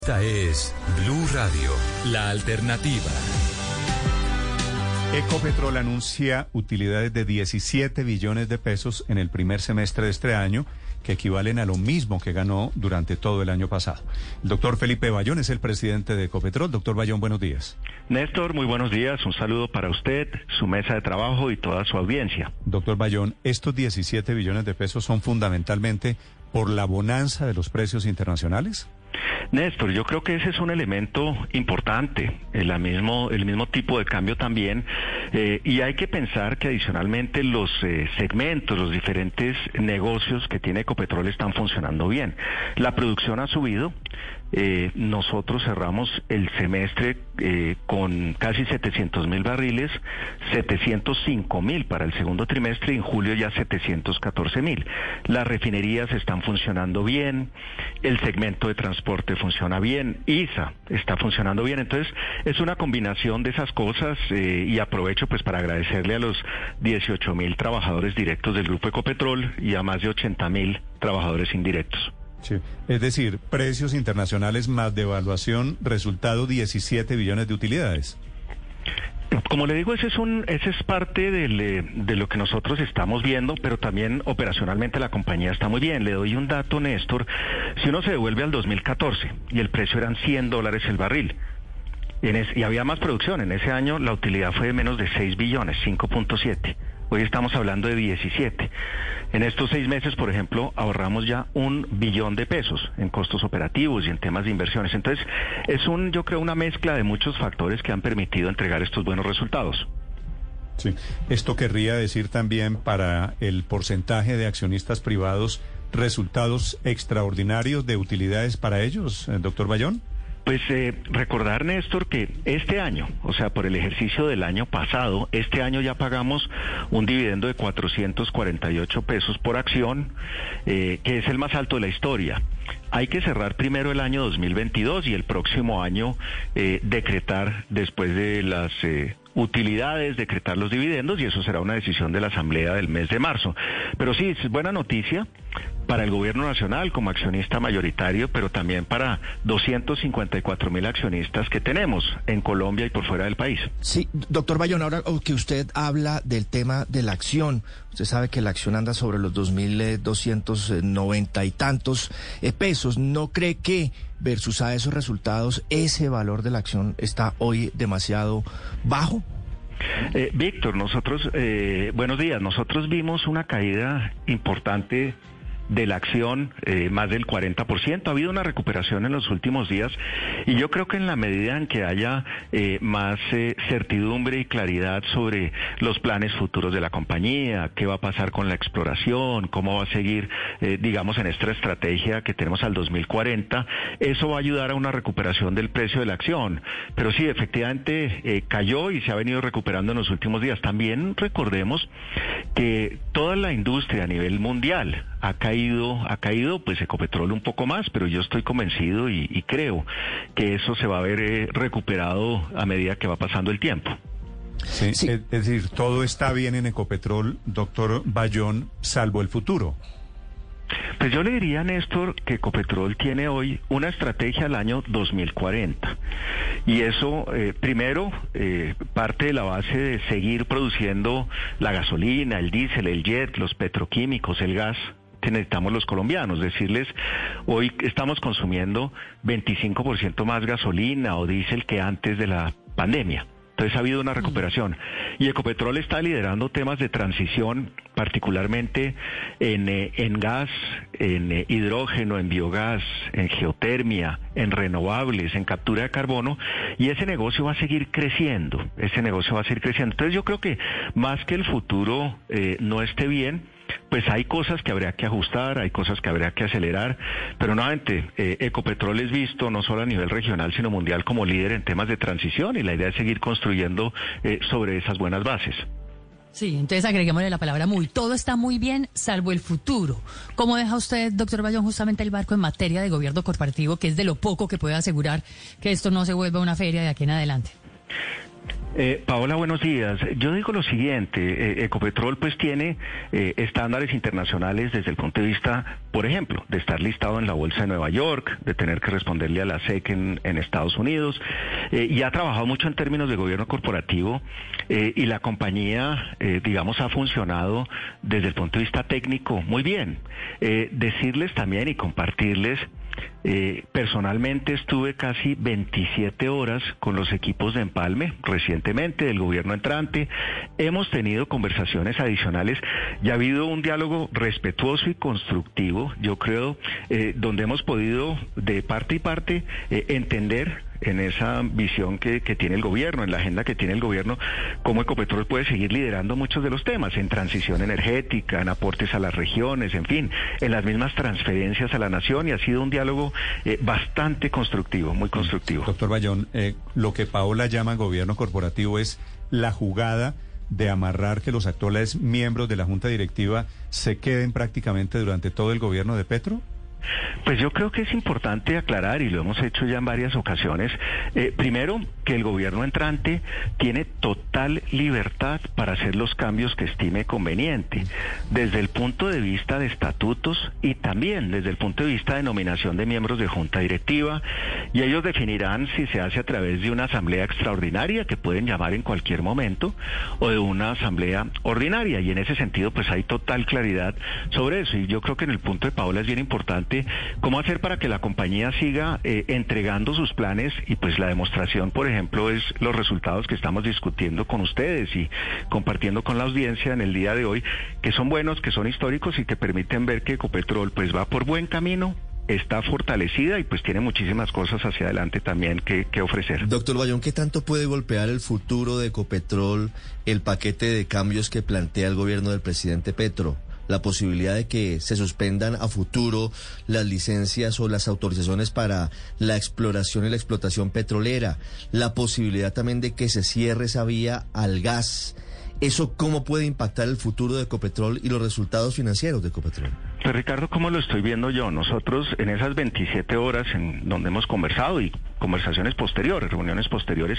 Esta es Blue Radio, la alternativa. Ecopetrol anuncia utilidades de 17 billones de pesos en el primer semestre de este año, que equivalen a lo mismo que ganó durante todo el año pasado. El doctor Felipe Bayón es el presidente de Ecopetrol. Doctor Bayón, buenos días. Néstor, muy buenos días. Un saludo para usted, su mesa de trabajo y toda su audiencia. Doctor Bayón, estos 17 billones de pesos son fundamentalmente por la bonanza de los precios internacionales. Néstor, yo creo que ese es un elemento importante, el mismo tipo de cambio también, y hay que pensar que adicionalmente los segmentos, los diferentes negocios que tiene Ecopetrol están funcionando bien. La producción ha subido. Nosotros cerramos el semestre con casi 700,000 barriles, 705,000 para el segundo trimestre y en julio ya 714,000. Las refinerías están funcionando bien, el segmento de transporte funciona bien, ISA está funcionando bien. Entonces es una combinación de esas cosas y aprovecho pues para agradecerle a los 18,000 trabajadores directos del Grupo Ecopetrol y a más de 80,000 trabajadores indirectos. Sí. Es decir, precios internacionales más devaluación, resultado 17 billones de utilidades. Como le digo, ese es parte de lo que nosotros estamos viendo, pero también operacionalmente la compañía está muy bien. Le doy un dato, Néstor. Si uno se devuelve al 2014 y el precio eran $100 el barril, y había más producción, en ese año la utilidad fue de menos de 6 billones, 5.7. Hoy estamos hablando de 17. En estos 6 meses, por ejemplo, ahorramos ya 1 billón de pesos en costos operativos y en temas de inversiones. Entonces, yo creo, una mezcla de muchos factores que han permitido entregar estos buenos resultados. Sí. Esto querría decir también para el porcentaje de accionistas privados, resultados extraordinarios de utilidades para ellos, doctor Bayón. Pues recordar, Néstor, que este año, o sea, por el ejercicio del año pasado, este año ya pagamos un dividendo de 448 pesos por acción, que es el más alto de la historia. Hay que cerrar primero el año 2022 y el próximo año decretar, después de las utilidades, decretar los dividendos, y eso será una decisión de la Asamblea del mes de marzo. Pero sí, es buena noticia para el gobierno nacional como accionista mayoritario, pero también para 254,000 accionistas que tenemos en Colombia y por fuera del país. Sí, doctor Bayón, ahora que usted habla del tema de la acción, usted sabe que la acción anda sobre los 2.290 y tantos pesos. ¿No cree que, versus a esos resultados, ese valor de la acción está hoy demasiado bajo? Víctor, buenos días. Nosotros vimos una caída importante de la acción, más del 40%. Ha habido una recuperación en los últimos días y yo creo que en la medida en que haya más certidumbre y claridad sobre los planes futuros de la compañía, qué va a pasar con la exploración, cómo va a seguir, digamos, en esta estrategia que tenemos al 2040, eso va a ayudar a una recuperación del precio de la acción. Pero sí, efectivamente, cayó y se ha venido recuperando en los últimos días. También recordemos que toda la industria a nivel mundial ha caído pues Ecopetrol un poco más, pero yo estoy convencido y creo que eso se va a ver recuperado a medida que va pasando el tiempo. Sí. Es decir, todo está bien en Ecopetrol, doctor Bayón, salvo el futuro. Pues yo le diría, Néstor, que Ecopetrol tiene hoy una estrategia al año 2040. Y eso, primero, parte de la base de seguir produciendo la gasolina, el diésel, el jet, los petroquímicos, el gas que necesitamos los colombianos. Decirles, hoy estamos consumiendo 25% más gasolina o diésel que antes de la pandemia. Entonces ha habido una recuperación. Y Ecopetrol está liderando temas de transición, particularmente en gas, en hidrógeno, en biogás, en geotermia, en renovables, en captura de carbono, y ese negocio va a seguir creciendo. Entonces yo creo que más que el futuro no esté bien, pues hay cosas que habría que ajustar, hay cosas que habría que acelerar, pero nuevamente, Ecopetrol es visto no solo a nivel regional, sino mundial como líder en temas de transición, y la idea es seguir construyendo sobre esas buenas bases. Sí, entonces agreguémosle la palabra muy. Todo está muy bien, salvo el futuro. ¿Cómo deja usted, doctor Bayón, justamente el barco en materia de gobierno corporativo, que es de lo poco que puede asegurar que esto no se vuelva una feria de aquí en adelante? Paola, buenos días. Yo digo lo siguiente, Ecopetrol pues tiene estándares internacionales desde el punto de vista, por ejemplo, de estar listado en la Bolsa de Nueva York, de tener que responderle a la SEC en Estados Unidos, y ha trabajado mucho en términos de gobierno corporativo, y la compañía, digamos, ha funcionado desde el punto de vista técnico muy bien. Decirles también y compartirles, personalmente estuve casi 27 horas con los equipos de empalme recientemente del gobierno entrante. Hemos tenido conversaciones adicionales y ha habido un diálogo respetuoso y constructivo, yo creo, donde hemos podido de parte y parte entender en esa visión que tiene el gobierno, en la agenda que tiene el gobierno, cómo Ecopetrol puede seguir liderando muchos de los temas, en transición energética, en aportes a las regiones, en fin, en las mismas transferencias a la nación, y ha sido un diálogo bastante constructivo, muy constructivo. Doctor Bayón, lo que Paola llama gobierno corporativo es la jugada de amarrar que los actuales miembros de la Junta Directiva se queden prácticamente durante todo el gobierno de Petro. Pues yo creo que es importante aclarar, y lo hemos hecho ya en varias ocasiones, primero, que el gobierno entrante tiene total libertad para hacer los cambios que estime conveniente, desde el punto de vista de estatutos y también desde el punto de vista de nominación de miembros de junta directiva, y ellos definirán si se hace a través de una asamblea extraordinaria, que pueden llamar en cualquier momento, o de una asamblea ordinaria, y en ese sentido pues hay total claridad sobre eso, y yo creo que en el punto de Paola es bien importante cómo hacer para que la compañía siga entregando sus planes, y pues la demostración, por ejemplo, es los resultados que estamos discutiendo con ustedes y compartiendo con la audiencia en el día de hoy, que son buenos, que son históricos y que permiten ver que Ecopetrol pues va por buen camino, está fortalecida y pues tiene muchísimas cosas hacia adelante también que ofrecer. Doctor Bayón, ¿qué tanto puede golpear el futuro de Ecopetrol el paquete de cambios que plantea el gobierno del presidente Petro? La posibilidad de que se suspendan a futuro las licencias o las autorizaciones para la exploración y la explotación petrolera, la posibilidad también de que se cierre esa vía al gas. ¿Eso cómo puede impactar el futuro de Ecopetrol y los resultados financieros de Ecopetrol? Pues Ricardo, ¿cómo lo estoy viendo yo? Nosotros en esas 27 horas en donde hemos conversado y conversaciones posteriores, reuniones posteriores,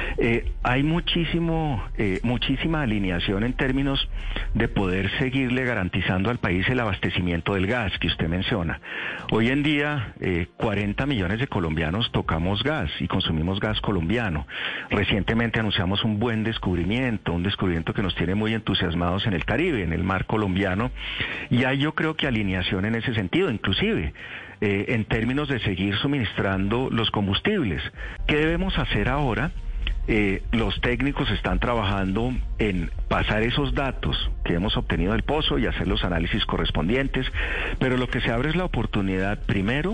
hay muchísima alineación en términos de poder seguirle garantizando al país el abastecimiento del gas que usted menciona. Hoy en día 40 millones de colombianos tocamos gas y consumimos gas colombiano. Recientemente anunciamos un buen descubrimiento, que nos tiene muy entusiasmados en el Caribe, en el mar colombiano, y hay yo creo que alineación en ese sentido, inclusive en términos de seguir suministrando los combustibles. ¿Qué debemos hacer ahora? Los técnicos están trabajando en pasar esos datos que hemos obtenido del pozo y hacer los análisis correspondientes, pero lo que se abre es la oportunidad, primero,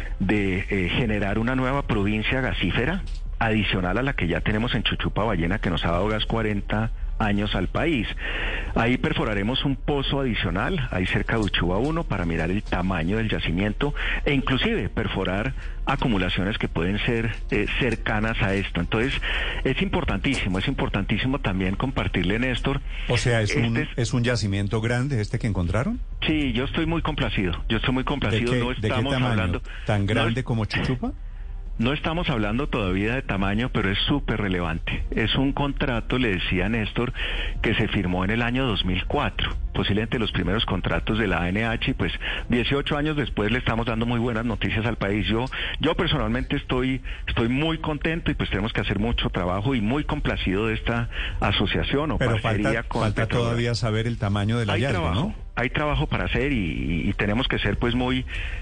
de generar una nueva provincia gasífera, adicional a la que ya tenemos en Chuchupa Ballena, que nos ha dado gas 40 años al país. Ahí perforaremos un pozo adicional, ahí cerca de Uchuva 1, para mirar el tamaño del yacimiento e inclusive perforar acumulaciones que pueden ser cercanas a esto. Entonces, es importantísimo también compartirle, Néstor. O sea, ¿es un yacimiento grande este que encontraron? Sí, yo estoy muy complacido. ¿De qué tamaño? ¿Tan grande como Chuchupa? No estamos hablando todavía de tamaño, pero es súper relevante. Es un contrato, le decía Néstor, que se firmó en el año 2004, posiblemente los primeros contratos de la ANH, y pues 18 años después le estamos dando muy buenas noticias al país. Yo personalmente estoy muy contento, y pues tenemos que hacer mucho trabajo y muy complacido de esta asociación o parcería con falta Petrobras. Todavía saber el tamaño del hallazgo, ¿no? Hay trabajo para hacer y tenemos que ser pues muy,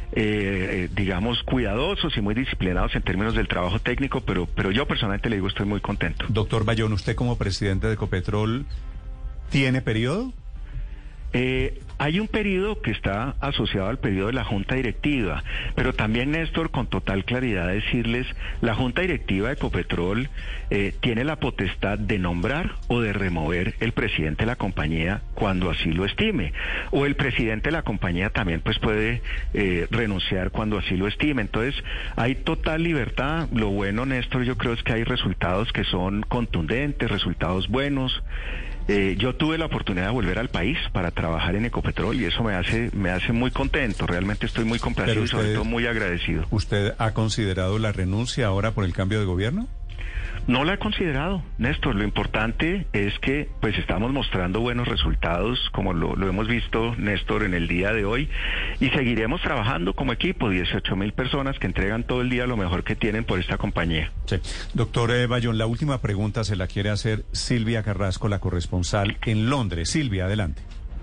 digamos, cuidadosos y muy disciplinados en términos del trabajo técnico, pero yo personalmente le digo, estoy muy contento. Doctor Bayón, ¿usted como presidente de Ecopetrol tiene periodo? Hay un periodo que está asociado al periodo de la Junta Directiva, pero también, Néstor, con total claridad decirles, la Junta Directiva de Ecopetrol tiene la potestad de nombrar o de remover el presidente de la compañía cuando así lo estime, o el presidente de la compañía también pues puede renunciar cuando así lo estime. Entonces, hay total libertad. Lo bueno, Néstor, yo creo es que hay resultados que son contundentes, resultados buenos. Yo tuve la oportunidad de volver al país para trabajar en Ecopetrol y eso me hace muy contento. Realmente estoy muy complacido y sobre todo muy agradecido. ¿Usted ha considerado la renuncia ahora por el cambio de gobierno? No la he considerado, Néstor. Lo importante es que pues estamos mostrando buenos resultados, como lo hemos visto, Néstor, en el día de hoy, y seguiremos trabajando como equipo, 18.000 personas que entregan todo el día lo mejor que tienen por esta compañía. Sí. Doctor Bayón, la última pregunta se la quiere hacer Silvia Carrasco, la corresponsal en Londres. Silvia, adelante.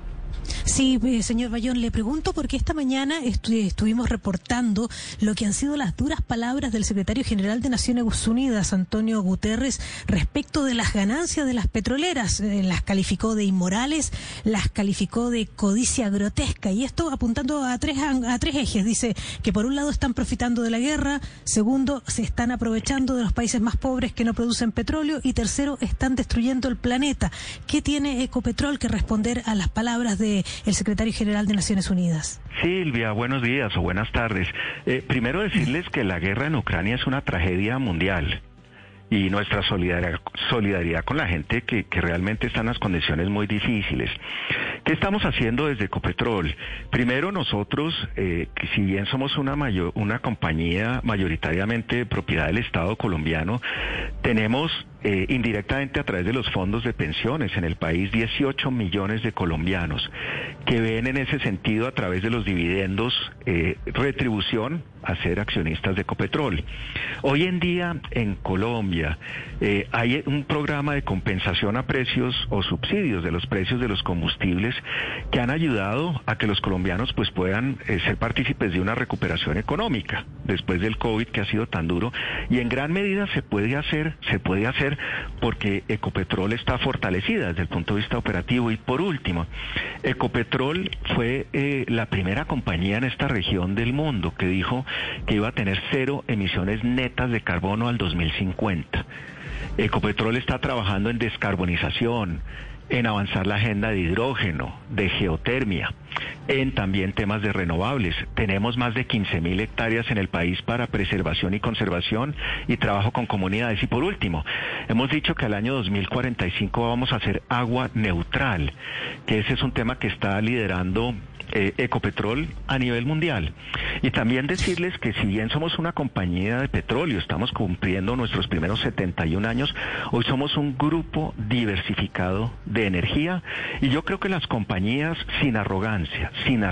Sí, señor Bayón, le pregunto porque esta mañana estuvimos reportando lo que han sido las duras palabras del secretario general de Naciones Unidas, Antonio Guterres, respecto de las ganancias de las petroleras. Las calificó de inmorales, las calificó de codicia grotesca, y esto apuntando a tres ejes. Dice que por un lado están profitando de la guerra, segundo, se están aprovechando de los países más pobres que no producen petróleo, y tercero, están destruyendo el planeta. ¿Qué tiene Ecopetrol que responder a las palabras de el secretario general de Naciones Unidas? Silvia, buenos días o buenas tardes. Primero decirles que la guerra en Ucrania es una tragedia mundial y nuestra solidaridad con la gente que realmente está en las condiciones muy difíciles. ¿Qué estamos haciendo desde Ecopetrol? Primero, nosotros, que si bien somos una compañía mayoritariamente de propiedad del Estado colombiano, tenemos indirectamente a través de los fondos de pensiones en el país 18 millones de colombianos que ven en ese sentido a través de los dividendos retribución a ser accionistas de Ecopetrol. Hoy en día en Colombia hay un programa de compensación a precios o subsidios de los precios de los combustibles que han ayudado a que los colombianos pues puedan ser partícipes de una recuperación económica después del COVID, que ha sido tan duro, y en gran medida se puede hacer porque Ecopetrol está fortalecida desde el punto de vista operativo. Y por último, Ecopetrol fue la primera compañía en esta región del mundo que dijo que iba a tener 0 emisiones netas de carbono al 2050. Ecopetrol está trabajando en descarbonización, en avanzar la agenda de hidrógeno, de geotermia, en también temas de renovables. Tenemos más de 15.000 hectáreas en el país para preservación y conservación y trabajo con comunidades. Y por último, hemos dicho que al año 2045 vamos a hacer agua neutral, que ese es un tema que está liderando Ecopetrol a nivel mundial. Y también decirles que si bien somos una compañía de petróleo, estamos cumpliendo nuestros primeros 71 años, hoy somos un grupo diversificado de energía, y yo creo que las compañías sin arrogancia,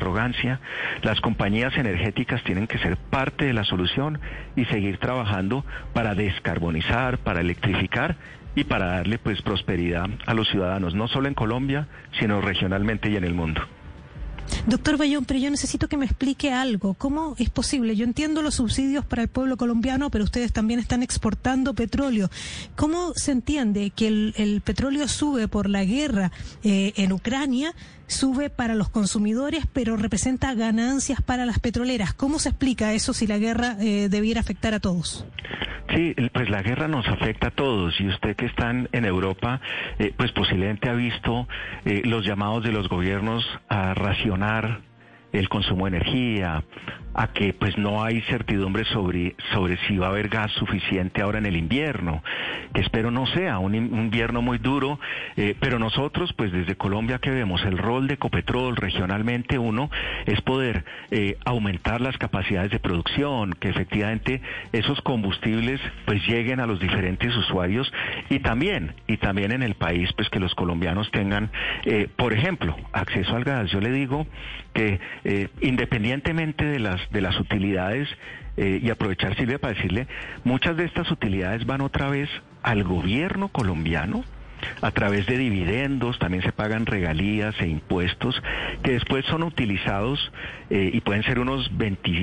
las compañías energéticas tienen que ser parte de la solución y seguir trabajando para descarbonizar, para electrificar y para darle pues prosperidad a los ciudadanos, no solo en Colombia, sino regionalmente y en el mundo. Doctor Bayón, pero yo necesito que me explique algo. ¿Cómo es posible? Yo entiendo los subsidios para el pueblo colombiano, pero ustedes también están exportando petróleo. ¿Cómo se entiende que el petróleo sube por la guerra en Ucrania, sube para los consumidores, pero representa ganancias para las petroleras? ¿Cómo se explica eso si la guerra debiera afectar a todos? Sí, pues la guerra nos afecta a todos, y usted que está en Europa, pues posiblemente ha visto los llamados de los gobiernos a racionar el consumo de energía, a que pues no hay certidumbre sobre si va a haber gas suficiente ahora en el invierno, que espero no sea un invierno muy duro, pero nosotros pues desde Colombia, que vemos el rol de Ecopetrol regionalmente, uno es poder aumentar las capacidades de producción, que efectivamente esos combustibles pues lleguen a los diferentes usuarios, y también en el país pues que los colombianos tengan por ejemplo acceso al gas. Yo le digo que independientemente de las utilidades, y aprovechar, Silvia, para decirle, muchas de estas utilidades van otra vez al gobierno colombiano a través de dividendos, también se pagan regalías e impuestos que después son utilizados y pueden ser unos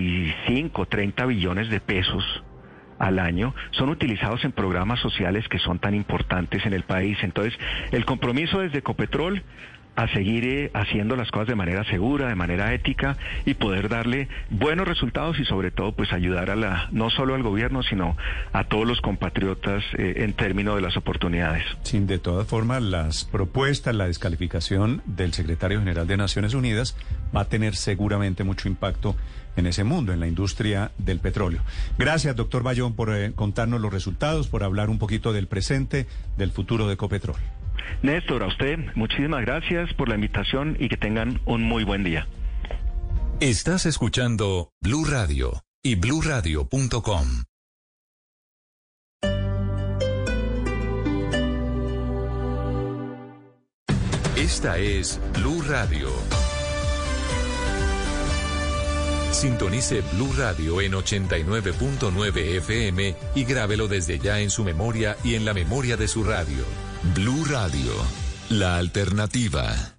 25, 30 billones de pesos al año, son utilizados en programas sociales que son tan importantes en el país. Entonces, el compromiso desde Ecopetrol a seguir haciendo las cosas de manera segura, de manera ética, y poder darle buenos resultados, y sobre todo pues ayudar no solo al gobierno, sino a todos los compatriotas en términos de las oportunidades. Sí, de todas formas, las propuestas, la descalificación del secretario general de Naciones Unidas va a tener seguramente mucho impacto en ese mundo, en la industria del petróleo. Gracias, doctor Bayón, por contarnos los resultados, por hablar un poquito del presente, del futuro de Ecopetrol. Néstor, a usted muchísimas gracias por la invitación y que tengan un muy buen día. Estás escuchando Blue Radio y BlueRadio.com. Esta es Blue Radio. Sintonice Blue Radio en 89.9 FM y grábelo desde ya en su memoria y en la memoria de su radio. Blue Radio, la alternativa.